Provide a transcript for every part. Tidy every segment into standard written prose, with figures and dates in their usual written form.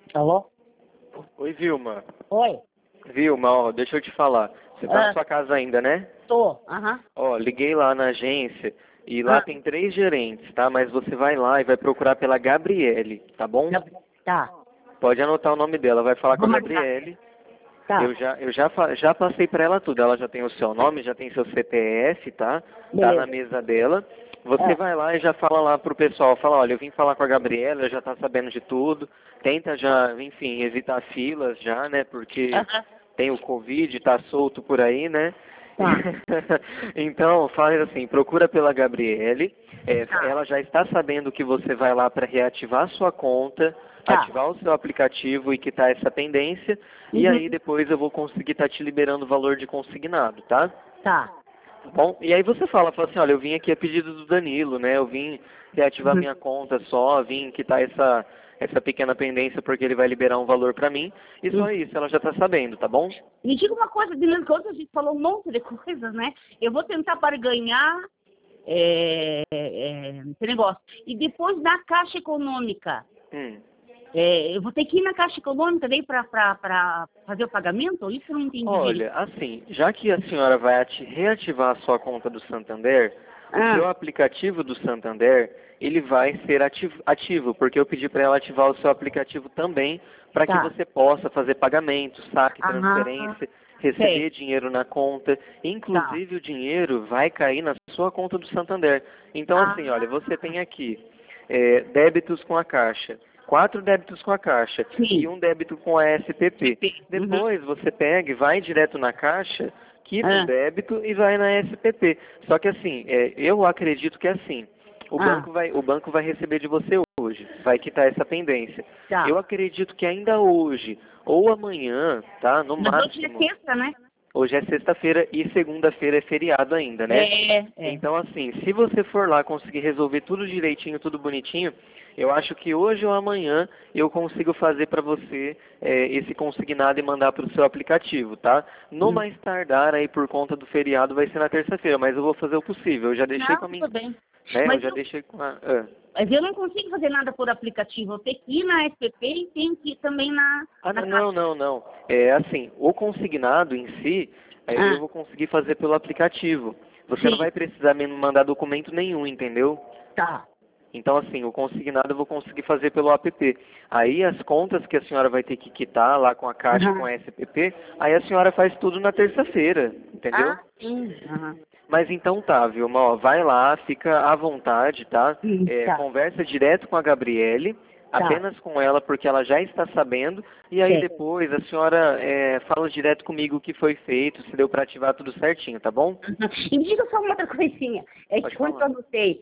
Alô? Oi, Vilma. Oi? Vilma, ó, deixa eu te falar. Você tá na sua casa ainda, né? Tô, aham. Ó, liguei lá na agência e lá Ah, tem 3 gerentes, tá? Mas você vai lá e vai procurar pela Gabriele, tá bom? tá. Pode anotar o nome dela, vai falar com Vou a marcar. Gabriele. Tá, Já passei pra ela tudo. Ela já tem o seu nome, já tem seu CPF, tá? Tá na beleza. mesa dela. Você Ah, vai lá e já fala lá pro pessoal, fala, olha, eu vim falar com a Gabriela, ela já tá sabendo de tudo. Tenta já, enfim, evitar filas já, né? Porque aham. tem o Covid, tá solto por aí, né? Tá, Então, faz assim, procura pela Gabriele. tá, Ela já está sabendo que você vai lá para reativar a sua conta, tá. ativar o seu aplicativo e quitar essa pendência. E aí Uhum. depois eu vou conseguir estar te liberando o valor de consignado, tá? Tá. Tá bom? E aí você fala assim, olha, eu vim aqui a pedido do Danilo, né? Eu vim reativar Uhum. minha conta só, vim quitar essa pequena pendência porque ele vai liberar um valor pra mim. E só Uhum. isso, ela já tá sabendo, tá bom? Me diga uma coisa, Dilane, que ontem a gente falou um monte de coisas, né? Eu vou tentar barganhar esse negócio. E depois na Caixa Econômica, Hum. eu vou ter que ir na Caixa Econômica daí para fazer o pagamento? Isso eu não entendi direito. Olha, assim, já que a senhora vai reativar a sua conta do Santander, o seu Ah, aplicativo do Santander, ele vai ser ativo, porque eu pedi para ela ativar o seu aplicativo também, para que tá. você possa fazer pagamentos, saque, Aham, transferência, sei. receber dinheiro na conta. Tá. Inclusive, o dinheiro vai cair na sua conta do Santander. Então, assim, olha, você Ah, tem aqui débitos com a Caixa. 4 débitos com a Caixa e sim. um débito com a SPP. Uhum. Depois você pega e vai direto na Caixa, quita o Ah, débito e vai na SPP. Só que assim, eu acredito que é assim, ah, o banco vai receber de você hoje, vai quitar essa pendência. Eu tá. acredito que ainda hoje ou amanhã, tá? No Mas hoje é máximo. sexta, né? Hoje é sexta-feira e segunda-feira é feriado ainda, né? É. Então, assim, se você for lá conseguir resolver tudo direitinho, tudo bonitinho, eu acho que hoje ou amanhã eu consigo fazer para você esse consignado e mandar para o seu aplicativo, tá? No Hum. mais tardar aí por conta do feriado vai ser na terça-feira, mas eu vou fazer o possível. Eu já deixei Não, com a minha, tudo bem. né? Eu Mas já eu, deixei com a, mas eu não consigo fazer nada por aplicativo. Eu tenho que ir na SPP e tenho que ir também na não, Caixa. não, não. É assim, o consignado em si, eu Ah, vou conseguir fazer pelo aplicativo. Você não sim, vai precisar me mandar documento nenhum, entendeu? tá. Então, assim, o consignado eu vou conseguir fazer pelo app. Aí as contas que a senhora vai ter que quitar lá com a Caixa, com Aham. a SPP, aí a senhora faz tudo na terça-feira, entendeu? Ah, sim. Aham. Mas então tá, Vilma, ó, vai lá, fica à vontade, tá? Tá, Conversa direto com a Gabriele, tá. apenas com ela, porque ela já está sabendo, e aí Sei. depois a senhora fala direto comigo o que foi feito, se deu para ativar tudo certinho, tá bom? Uhum. E me diga só uma outra coisinha. É que Pode quando eu falar. anotei,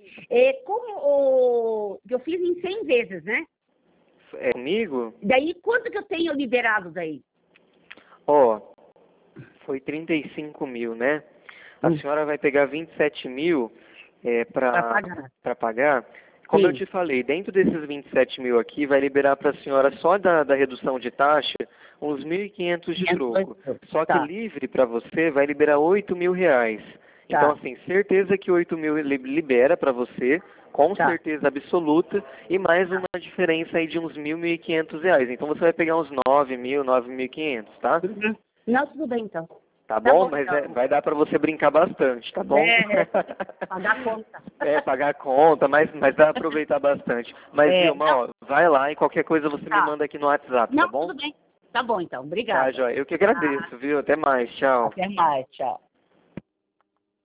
eu fiz em 100 vezes, né? É comigo? Daí, quanto que eu tenho liberado daí? Ó, foi 35 mil, né? A Hum. senhora vai pegar 27 mil Para para pagar. pagar. Como eu Sim. te falei, dentro desses 27 mil aqui, vai liberar para a senhora só da redução de taxa uns 1.500 de 508. troco. Só que Tá, livre para você vai liberar 8 mil reais. Então, tá, assim, certeza que 8 mil libera para você, com tá. certeza absoluta, e mais uma diferença aí de uns 1.500 reais. Então, você vai pegar uns 9 mil, 9.500, tá? Uhum. Não, tudo bem, então. Tá Tá bom? bom, Mas então. vai dar para você brincar bastante, tá bom? Pagar a conta. Pagar conta, mas dá pra aproveitar bastante. Mas, Vilma, Não, ó, vai lá e qualquer coisa você me tá. manda aqui no WhatsApp, tá Não, bom? tudo bem. Tá bom, então. Tá, Obrigada. joia. Eu que Tá. agradeço, viu? Até mais. Tchau. Até mais. Tchau.